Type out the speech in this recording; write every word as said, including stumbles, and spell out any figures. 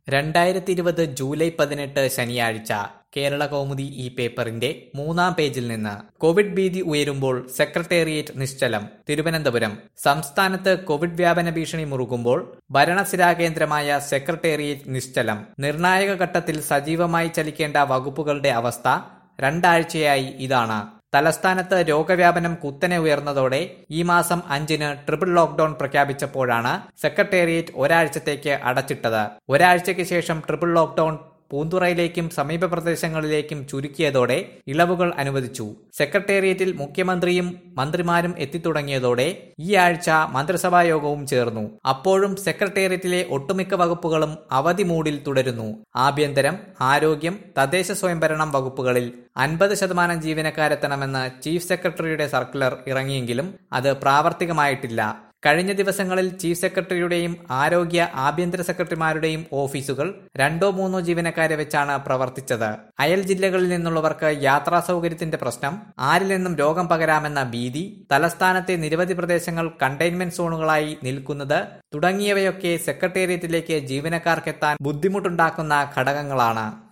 രണ്ടായിരത്തി ഇരുപത് ജൂലൈ പതിനെട്ട് ശനിയാഴ്ച കേരള കൗമുദി ഈ പേപ്പറിന്റെ മൂന്നാം പേജിൽ നിന്ന് കോവിഡ് ഭീതി ഉയരുമ്പോൾ സെക്രട്ടേറിയറ്റ് നിശ്ചലം. തിരുവനന്തപുരം. സംസ്ഥാനത്ത് കോവിഡ് വ്യാപന ഭീഷണി മുറുകുമ്പോൾ ഭരണസിരാകേന്ദ്രമായ സെക്രട്ടേറിയറ്റ് നിശ്ചലം. നിർണായക ഘട്ടത്തിൽ സജീവമായി ചലിക്കേണ്ട വകുപ്പുകളുടെ അവസ്ഥ രണ്ടാഴ്ചയായി ഇതാണ്. തലസ്ഥാനത്ത് രോഗവ്യാപനം കുത്തനെ ഉയർന്നതോടെ ഈ മാസം അഞ്ചിന് ട്രിപ്പിൾ ലോക്ഡൌൺ പ്രഖ്യാപിച്ചപ്പോഴാണ് സെക്രട്ടേറിയറ്റ് ഒരാഴ്ചത്തേക്ക് അടച്ചിട്ടത്. ഒരാഴ്ചയ്ക്ക് ശേഷം ട്രിപ്പിൾ ലോക്ഡൌൺ പൂന്തുറയിലേക്കും സമീപ പ്രദേശങ്ങളിലേക്കും ചുരുക്കിയതോടെ ഇളവുകൾ അനുവദിച്ചു. സെക്രട്ടേറിയറ്റിൽ മുഖ്യമന്ത്രിയും മന്ത്രിമാരും എത്തിത്തുടങ്ങിയതോടെ ഈ ആഴ്ച മന്ത്രിസഭാ യോഗവും ചേർന്നു. അപ്പോഴും സെക്രട്ടേറിയറ്റിലെ ഒട്ടുമിക്ക വകുപ്പുകളും അവധി മൂഡിൽ തുടരുന്നു. ആഭ്യന്തരം, ആരോഗ്യം, തദ്ദേശ സ്വയംഭരണം വകുപ്പുകളിൽ അൻപത് ശതമാനം ജീവനക്കാരെത്തണമെന്ന് ചീഫ് സെക്രട്ടറിയുടെ സർക്കുലർ ഇറങ്ങിയെങ്കിലും അത് പ്രാവർത്തികമായിട്ടില്ല. കഴിഞ്ഞ ദിവസങ്ങളിൽ ചീഫ് സെക്രട്ടറിയുടെയും ആരോഗ്യ ആഭ്യന്തര സെക്രട്ടറിമാരുടെയും ഓഫീസുകൾ രണ്ടോ മൂന്നോ ജീവനക്കാരെ വെച്ചാണ് പ്രവർത്തിച്ചത്. അയൽ ജില്ലകളിൽ നിന്നുള്ളവർക്ക് യാത്രാ സൗകര്യത്തിന്റെ പ്രശ്നം, ആരിൽ നിന്നും രോഗം പകരാമെന്ന ഭീതി, തലസ്ഥാനത്തെ നിരവധി പ്രദേശങ്ങൾ കണ്ടെയ്ൻമെന്റ് സോണുകളായി നിൽക്കുന്നത് തുടങ്ങിയവയൊക്കെ സെക്രട്ടേറിയറ്റിലേക്ക് ജീവനക്കാർക്കെത്താൻ ബുദ്ധിമുട്ടുണ്ടാക്കുന്ന ഘടകങ്ങളാണ്.